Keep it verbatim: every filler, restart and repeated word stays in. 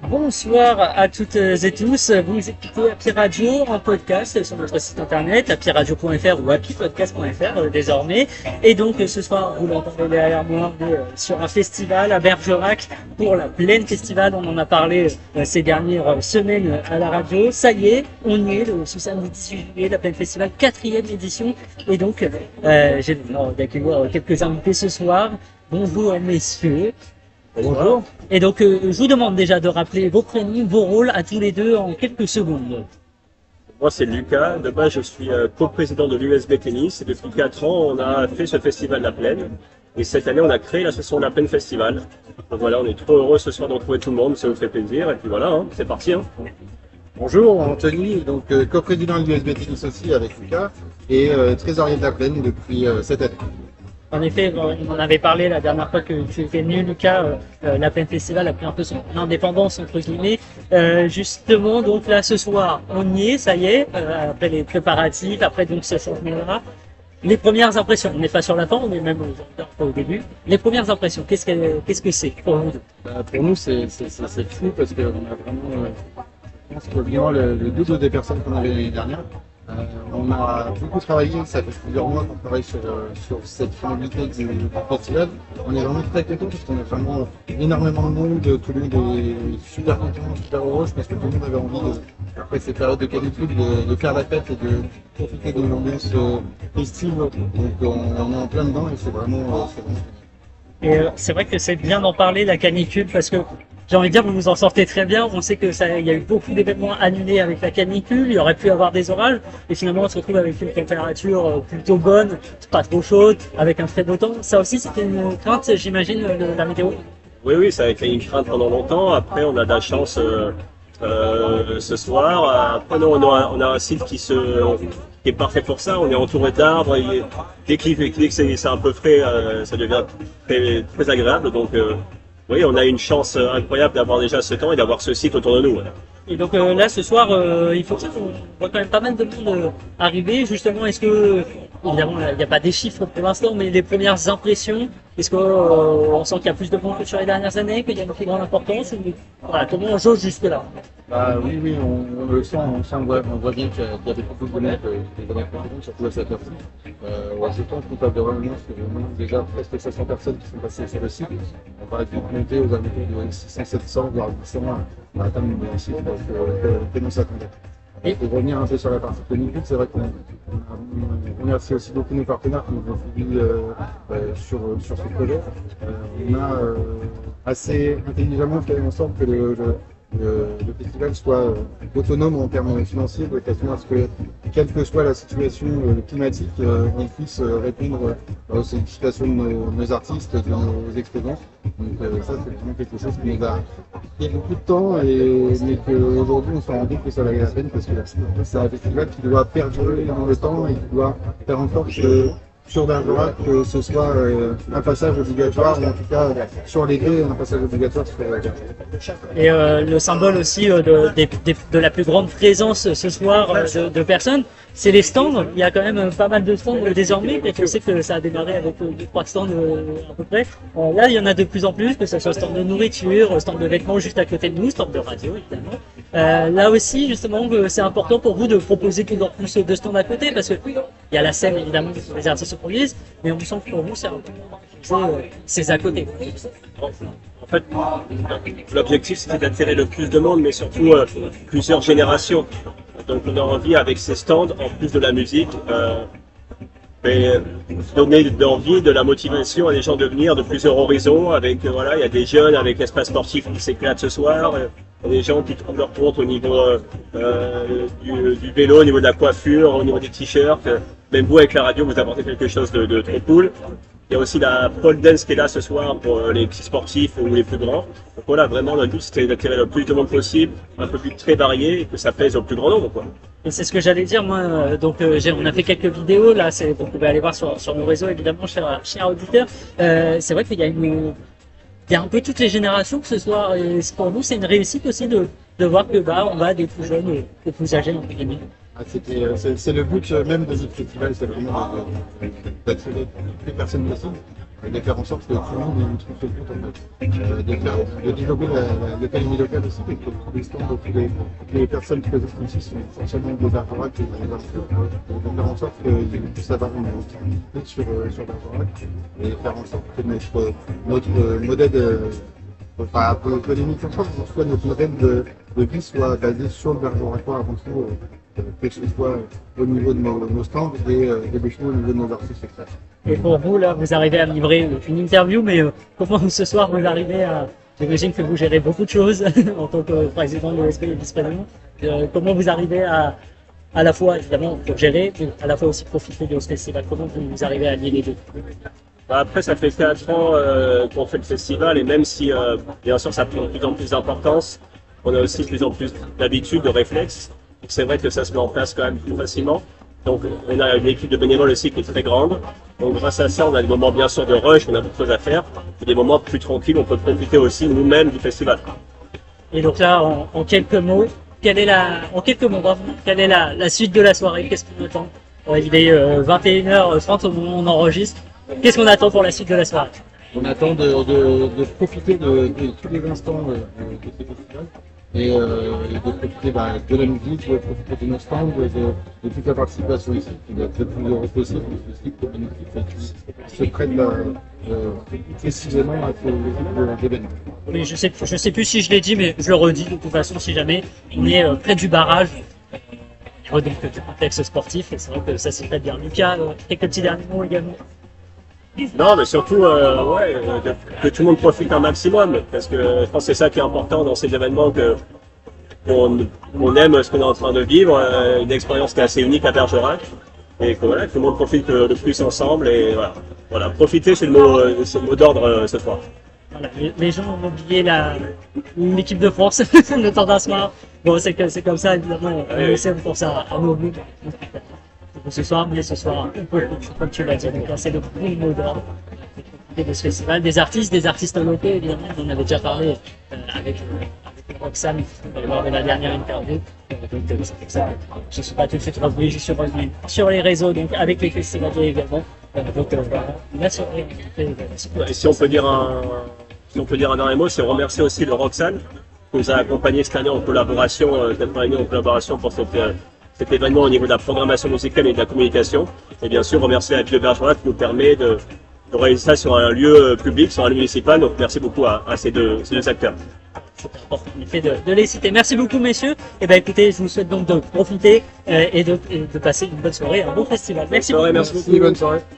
Bonsoir à toutes et tous. Vous écoutez Happy Radio en podcast sur notre site internet happy radio point f r ou happy podcast point f r euh, désormais. Et donc ce soir, vous l'entendez derrière moi, on est euh, sur un festival à Bergerac pour la Plaine Festival. On en a parlé euh, ces dernières semaines à la radio. Ça y est, on y est le ce samedi dix-huit juillet, la Plaine Festival, quatrième édition. Et donc euh, j'ai l'honneur d'accueillir quelques invités ce soir. Bonjour messieurs. Bonjour. Et donc, euh, je vous demande déjà de rappeler vos prénoms, vos rôles à tous les deux en quelques secondes. Moi, c'est Lucas. De base, je suis euh, co-président de l'U S B Tennis. Et depuis quatre ans, on a fait ce festival de la Plaine. Et cette année, on a créé l'association de la Plaine Festival. Donc voilà, on est trop heureux ce soir de retrouver tout le monde. Ça nous fait plaisir. Et puis voilà, hein, c'est parti. Hein. Bonjour, Anthony, donc euh, co-président de l'U S B Tennis aussi avec Lucas et euh, trésorier de la Plaine depuis euh, cette année. En effet, on en avait parlé la dernière fois que tu étais venu, Lucas. Euh, euh, la Plaine Festival a pris un peu son indépendance, entre guillemets. Euh, justement, donc là, ce soir, on y est, ça y est, euh, après les préparatifs, après donc ce changement-là. Les premières impressions, on n'est pas sur la fin, on est même au, au début. Les premières impressions, qu'est-ce que qu'est-ce que c'est pour vous? Bah, pour nous, c'est fou parce qu'on a vraiment, euh, je pense que vraiment le, le double des personnes qu'on avait l'année dernière. Euh, on a beaucoup travaillé, ça fait plusieurs mois qu'on travaille sur, euh, sur cette finalité du, du festival. On est vraiment très contents parce qu'on a vraiment énormément de monde, tout le monde est super content, super heureux. Je pense que tout le monde avait envie, de, après ces périodes de canicule, de, de faire la fête et de profiter de l'ambiance euh, festive. Donc on, on est en plein dedans et c'est vraiment, euh, c'est vraiment... Et euh, c'est vrai que c'est bien d'en parler, la canicule, parce que j'ai envie de dire, vous vous en sortez très bien. On sait que ça, il y a eu beaucoup d'événements annulés avec la canicule. Il y aurait pu avoir des orages. Et finalement, on se retrouve avec une température euh, plutôt bonne, pas trop chaude, avec un très beau temps. Ça aussi, c'était une crainte, j'imagine, de la météo. Oui, oui, ça a été une crainte pendant longtemps. Après, on a de la chance euh, euh, ce soir. Après, non, on a, on a un site qui se... qui est parfait pour ça. On est entouré d'arbres. Et dès qu'il dès que c'est un peu frais, euh, ça devient très, très agréable. Donc, euh, oui, on a une chance incroyable d'avoir déjà ce temps et d'avoir ce site autour de nous. Voilà. Et donc euh, là, ce soir, euh, il faut que on voit quand même pas mal de monde euh, arriver. Justement, est-ce que, évidemment, il n'y a pas des chiffres pour l'instant, mais les premières impressions, est-ce qu'on euh, sent qu'il y a plus de monde que sur les dernières années, qu'il y a une plus grande importance ou, voilà, comment on jauge jusque-là? Bah oui, oui, on, on le sent, on sent, ouais, on voit bien qu'il y, y a beaucoup de monde, euh, des années précédentes, surtout à cette heure-ci. Euh, ouais, je pense qu'on peut avoir une c'est vraiment déjà presque sept cents personnes qui sont passées sur le site. On va vite monter aux alentours de six cents, sept cents, voire huit cents, on va atteindre le site, donc euh, on peut nous s'attendre. Et pour revenir un peu sur la partie canicule, c'est vrai qu'on on remercie aussi beaucoup nos partenaires qui nous ont suivis euh, euh, sur, sur ce projet. Euh, on a euh, assez intelligemment fait en sorte que le, le Le, le festival soit euh, autonome en termes financiers, de façon à ce que, quelle que soit la situation euh, climatique, euh, on puisse euh, répondre euh, aux sollicitations de nos, nos artistes, de nos exposants. Donc euh, ça, c'est vraiment quelque chose qui nous a pris beaucoup de temps, et, mais qu'aujourd'hui, on se rend compte que ça valait la peine parce que c'est un festival qui doit perdurer dans le temps et qui doit faire en sorte que sur Bergerac, que ce soit euh, un passage obligatoire, ou en tout cas sur les deux, un passage obligatoire sur Bergerac. Et euh, le symbole aussi euh, de, de, de, de la plus grande présence ce soir euh, de, de personnes, c'est les stands. Il y a quand même euh, pas mal de stands euh, désormais, et on sait que ça a démarré avec euh, deux trois stands euh, à peu près. Euh, là, il y en a de plus en plus, que ce soit stand de nourriture, stand de vêtements juste à côté de nous, stand de radio évidemment. Euh, là aussi, justement, c'est important pour vous de proposer toujours plus de stands à côté, parce que il y a la scène évidemment où les artistes se produisent, mais on sent que pour vous c'est important euh, c'est à côté. En fait, l'objectif c'était d'attirer le plus de monde, mais surtout euh, plusieurs générations. Donc on a envie, avec ces stands, en plus de la musique, euh, mais donner de l'envie, de la motivation à les gens de venir de plusieurs horizons. Avec euh, voilà, il y a des jeunes avec l'espace sportif qui s'éclatent ce soir. Euh, il y a des gens qui trouvent leur compte au niveau euh, euh, du, du vélo, au niveau de la coiffure, au niveau des t-shirts. Même vous avec la radio, vous apportez quelque chose de, de très cool. Il y a aussi la pole dance qui est là ce soir pour les petits sportifs ou les plus grands. Donc voilà, vraiment, le but c'était d'attirer le plus de monde possible, un public très varié et que ça plaise au plus grand nombre, quoi. Et c'est ce que j'allais dire, moi. Euh, donc, euh, j'ai, on a fait quelques vidéos là. C'est, vous pouvez aller voir sur, sur nos réseaux, évidemment, chers, chers auditeurs. Euh, c'est vrai qu'il y a une, il y a un peu toutes les générations que ce soir. Et pour nous, c'est une réussite aussi de, de voir que bah, on va des plus jeunes aux plus âgés, entre guillemets. Ah, c'est, c'est le but même de notre festival, c'est vraiment d'attirer toutes les personnes possibles. de faire en sorte que tout le monde y trouve son compte en fait. Euh, de, faire, de développer l'économie locale aussi, parce que tous les stands, toutes les, toutes les personnes qui présentent ici sont forcément des Bergerac et des Bergerac. De faire en sorte qu'ils puissent avoir une visibilité sur, sur Bergerac et faire en sorte que notre, notre modèle de, enfin, un peu économique en sorte, soit notre modèle de, de vie soit basé sur le Bergeracois avant tout. Euh, que ce soit au niveau de nos, nos stands et euh, des bêchements au niveau de nos artistes externes. Et pour vous, là, vous arrivez à me livrer une interview, mais euh, comment ce soir vous arrivez à... J'imagine que vous gérez beaucoup de choses en tant que président de l'O S P et vice-président. Euh, comment vous arrivez à, à la fois, évidemment, gérer, mais à la fois aussi profiter de ce festival? Comment vous arrivez à lier les deux? Bah après, ça fait quatre ans euh, qu'on fait le festival et même si, euh, bien sûr, ça prend de plus en plus d'importance, on a aussi de plus en plus d'habitude, de réflexes. C'est vrai que ça se met en place quand même plus facilement. Donc, on a une équipe de bénévoles aussi qui est très grande. Donc, grâce à ça, on a des moments bien sûr de rush, on a beaucoup de choses à faire. Et des moments plus tranquilles, on peut profiter aussi nous-mêmes du festival. Et donc là, en, en quelques mots, quelle est la, en quelques mots, quelle est la, la suite de la soirée? Qu'est-ce qu'on attend? Bon, il est euh, vingt et une heures trente au moment où on enregistre. Qu'est-ce qu'on attend pour la suite de la soirée? On attend de, de, de profiter de, de tous les instants de, de ce festival. Et, euh, et de profiter bah, de la musique, de profiter de nos stands, de, de toute la participation ici, qui doit être le plus heureux possible, parce que c'est communicatif et qui se prête euh, précisément à ces événements. Oui, je sais, je sais plus si je l'ai dit, mais je le redis de toute façon, si jamais, on est euh, près du barrage, euh, au niveau donc, du contexte sportif, et c'est vrai que ça s'est fait bien. Lucas, euh, quelques petits derniers mots également. Non, mais surtout, euh, ouais, de, que tout le monde profite un maximum, parce que je pense que c'est ça qui est important dans ces événements, que qu'on on aime ce qu'on est en train de vivre, euh, une expérience qui est assez unique à Bergerac, et que voilà, tout le monde profite le, le plus ensemble, et voilà, voilà, profiter, c'est le mot, euh, c'est le mot d'ordre euh, ce soir. Voilà, les, les gens ont oublié la, l'équipe de France le temps d'un soir. Bon, c'est que c'est comme ça, évidemment, on Oui. essaie de faire ça à nos bouts. Ce soir, mais ce soir, comme tu l'as dit, donc là, c'est le premier mot d'ordre de ce festival. Des artistes, des artistes locaux, évidemment, on en avait déjà parlé euh, avec, avec Roxane euh, lors de la dernière interview. Euh, donc, euh, c'est pour ça que je ne suis pas tout de suite revenu, je suis revenu sur les réseaux, donc avec les festivaliers également. Euh, donc, euh, voilà, la soirée, Et si on peut dire un, si on peut dire un dernier mot, c'est remercier aussi le Roxane, qui nous a accompagnés cette année en collaboration, euh, d'être réunis en collaboration pour cette, euh, cet événement au niveau de la programmation musicale et de la communication. Et bien sûr, remercier la ville de Bergerac qui nous permet de, de réaliser ça sur un lieu public, sur un lieu municipal. Donc merci beaucoup à, à ces, deux, ces deux acteurs. C'est important en effet de, de les citer. Merci beaucoup messieurs. Et ben écoutez, je vous souhaite donc de profiter euh, et, de, et de passer une bonne soirée, un bon festival. Merci Bonne soirée, beaucoup. merci beaucoup. Merci, bonne soirée.